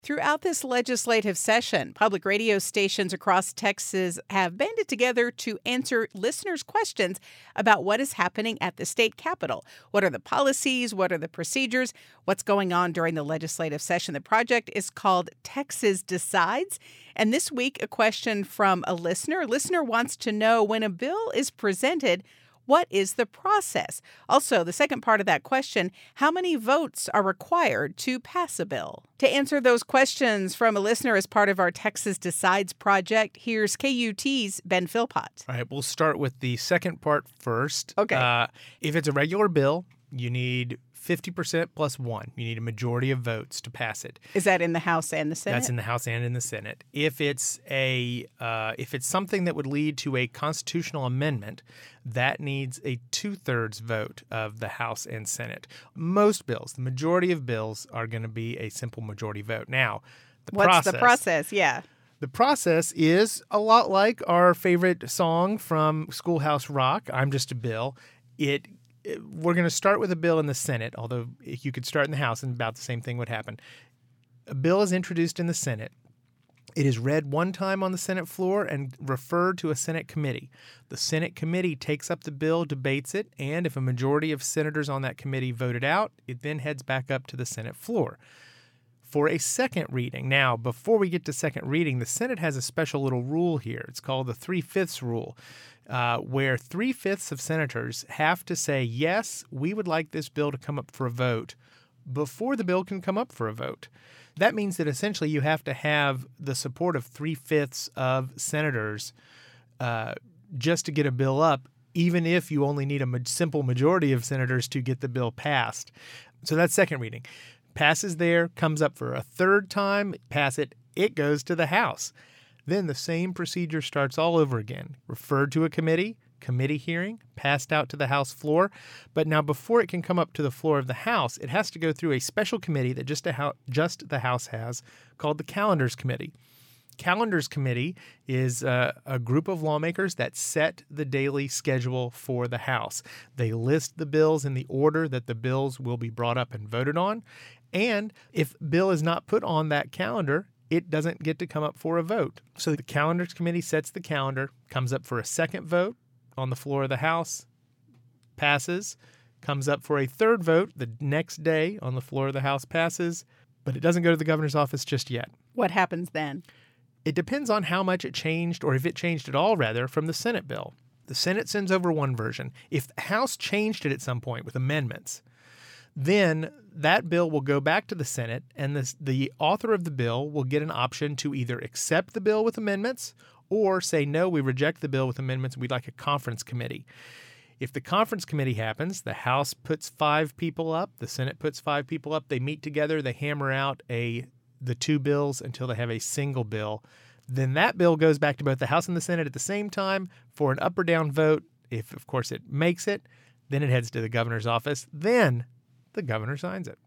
Throughout this legislative session, public radio stations across Texas have banded together to answer listeners' questions about what is happening at the state capitol. What are the policies? What are the procedures? What's going on during the legislative session? The project is called Texas Decides. And this week, a question from a listener. A listener wants to know, when a bill is presented, what is the process? Also, the second part of that question, how many votes are required to pass a bill? To answer those questions from a listener as part of our Texas Decides project, here's KUT's Ben Philpott. All right, we'll start with the second part first. Okay. If it's a regular bill, you need 50% plus one. You need a majority of votes to pass it. Is that in the House and the Senate? That's in the House and in the Senate. If it's something that would lead to a constitutional amendment, that needs a 2/3 vote of the House and Senate. Most bills, the majority of bills, are going to be a simple majority vote. Now, What's the process? Yeah. The process is a lot like our favorite song from Schoolhouse Rock, I'm Just a Bill. We're going to start with a bill in the Senate, although you could start in the House and about the same thing would happen. A bill is introduced in the Senate. It is read one time on the Senate floor and referred to a Senate committee. The Senate committee takes up the bill, debates it, and if a majority of senators on that committee vote it out, it then heads back up to the Senate floor for a second reading. Now, before we get to second reading, the Senate has a special little rule here. It's called the 3/5 rule, where 3/5 of senators have to say, yes, we would like this bill to come up for a vote before the bill can come up for a vote. That means that essentially you have to have the support of 3/5 of senators just to get a bill up, even if you only need a simple majority of senators to get the bill passed. So that's second reading. Passes there, comes up for a third time, pass it, it goes to the House. Then the same procedure starts all over again. Referred to a committee hearing, passed out to the House floor. But now before it can come up to the floor of the House, it has to go through a special committee that just the House has called the Calendars Committee. Calendars Committee is a group of lawmakers that set the daily schedule for the House. They list the bills in the order that the bills will be brought up and voted on. And if bill is not put on that calendar, it doesn't get to come up for a vote. So the Calendars Committee sets the calendar, comes up for a second vote on the floor of the House, passes, comes up for a third vote the next day on the floor of the House, passes, but it doesn't go to the governor's office just yet. What happens then? It depends on how much it changed, or if it changed at all, rather, from the Senate bill. The Senate sends over one version. If the House changed it at some point with amendments, then that bill will go back to the Senate, and the author of the bill will get an option to either accept the bill with amendments or say, no, we reject the bill with amendments, we'd like a conference committee. If the conference committee happens, the House puts 5 people up, the Senate puts 5 people up, they meet together, they hammer out the 2 bills until they have a single bill. Then that bill goes back to both the House and the Senate at the same time for an up or down vote. If, of course, it makes it, then it heads to the governor's office. Then the governor signs it.